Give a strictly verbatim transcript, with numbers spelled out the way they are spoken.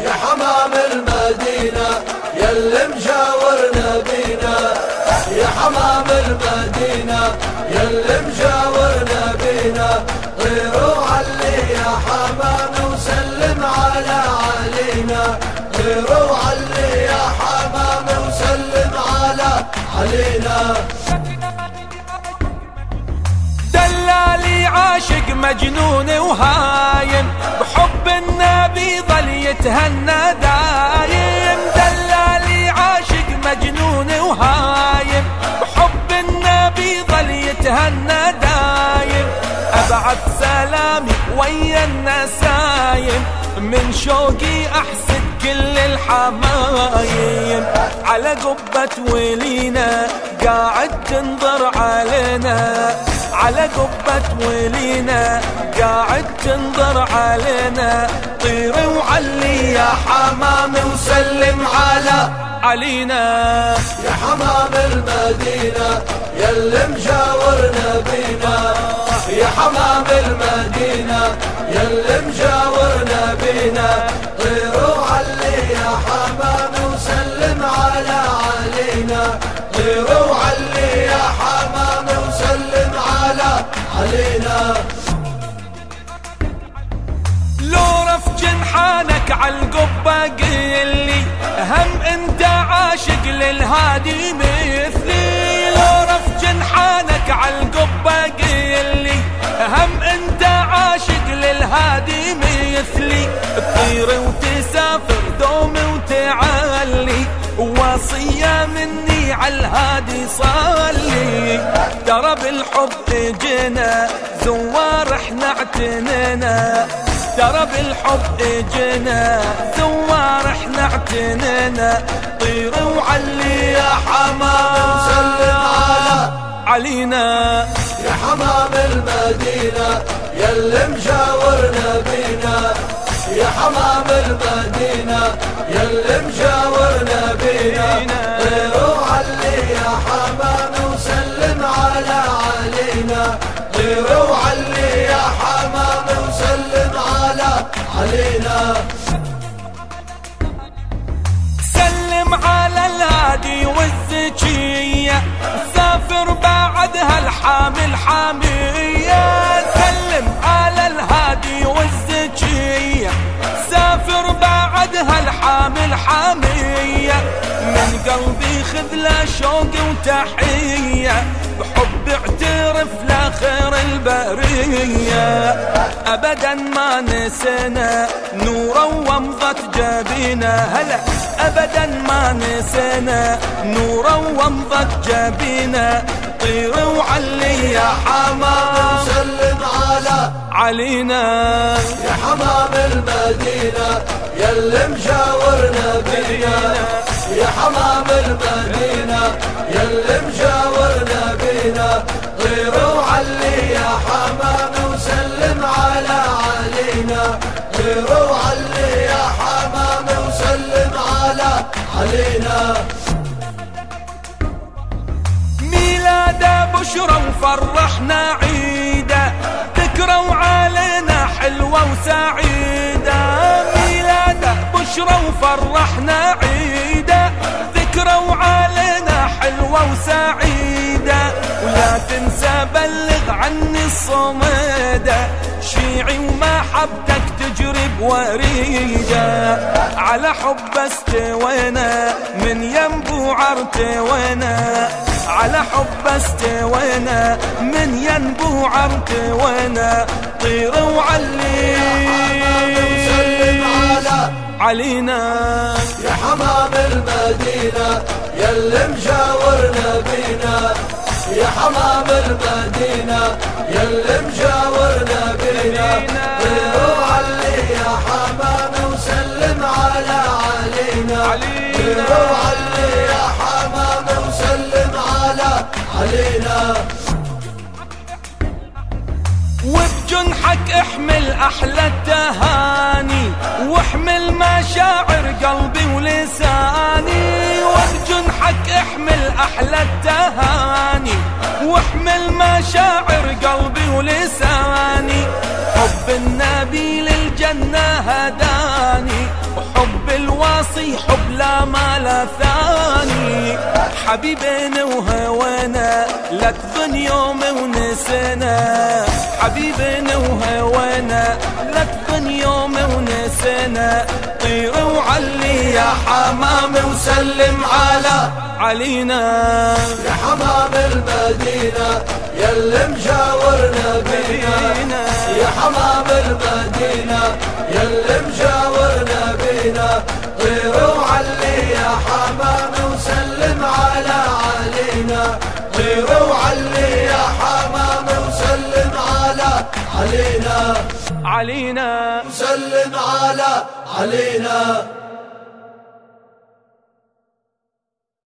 يا حمام المدينة يلي مجاورنا بينا، يا حمام المدينة يلي مجاورنا بينا، طيروا علي يا حمام وسلم على علينا، طيروا علي يا حمام وسلم على علينا. دلالي عاشق مجنون وهايم، بحب النبي ظل يتهنى دايم. دلالي عاشق مجنون وهايم، بحب النبي ظل يتهنى دايم. أبعث سلامي ويا النسايم، من شوقي أحسد كل الحمايم. على قبة ولينا قاعد تنظر علينا، على قبة ولينا قاعد تنظر علينا. طير وعلي يا حمام وسلم على علينا. يا حمام المدينة يلي مجاورنا بينا، يا حمام المدينة يلي مجاورنا بينا، طيروا علي يا حمام وسلم على علينا، طيروا علي يا حمام وسلم على علينا. لو رف جنحانك عالقبة قيلي، هم انت عاشق للهادي مثلي. لو رف جنحانك عالقبة قيلي، هم انت عاشق للهادي مثلي. تطير وتسافر دوم وتعلي، وصية مني عالهادي صلي. ترى بالحب اجينا زوار احنا اعتنينا، ترى بالحب اجينا زوار احنا اعتنينا. طير وعلي يا حمام وسلم على علينا. يا حمام المدينة يلي مجاورنا بينا، يا حمام المدينة يلي مجاورنا بينا، طيروا علي يا حمام وسلم على علينا، طيروا علي يا حمام وسلم على علينا. سلم على الهادي والزكية، سافر بعدها الحامل حامية. سلم على الهادي والزكية، سافر بعدها الحامل حامية. من قلبي خذ له شوق وتحية، بحب اعترف له خير البرية. ابدا ما نسينا نورا ومضت جبينا، هلا ابدا ما نسينا نورا ومضت جبينا. طير وعلي يا حمام وسلم على علينا. يا حمام المدينة يلي مجاورنا بينا، يا حمام المدينة يلي مجاورنا بينا، طيروا علي يا حمام وسلم على علينا، طيروا علي يا حمام وسلم على علينا. ميلاده بشرى وفرحنا عيده، ذكروا علينا حلوة وسعيدة. ميلاده بشرى وفرحنا عيده، ذكروا علينا حلوة وسعيدة. ولا تنسى بلغ عني الصميدة، شيعي ومحبتك تجري بوريدة. على حب استوينا من ينبوع ارتوينا، على حب استوينا من ينبوع ارتوينا. طير وعلي وسلم على علينا. يا حمام المدينة يلي مجاورنا بينا، يا حمام المدينة يلي مجاورنا بينا، طيروا علي يا حمام وسلم على علينا، طيروا علي يا حمام وسلم على علينا. وبجنحك احمل احلى التهاني، واحمل مشاعر قلبي ولساني. وبجنحك احمل احلى التهاني، واحمل مشاعر قلبي ولساني. حب النبي للجنة هداني، وحب حبيبنا وهوانا لا تظن يوم ونسينا، حبيبنا وهوانا لا تظن يوم ونسينا. طير وعلي يا حمام وسلم على علينا، يا حمام المدينة يلي مجاورنا بينا، يا حمام المدينة يلي مجاورنا بينا. طير وعلي يا حمام وسلم على علينا، طير وعلي يا حمام وسلم على علينا، علينا وسلم على علينا.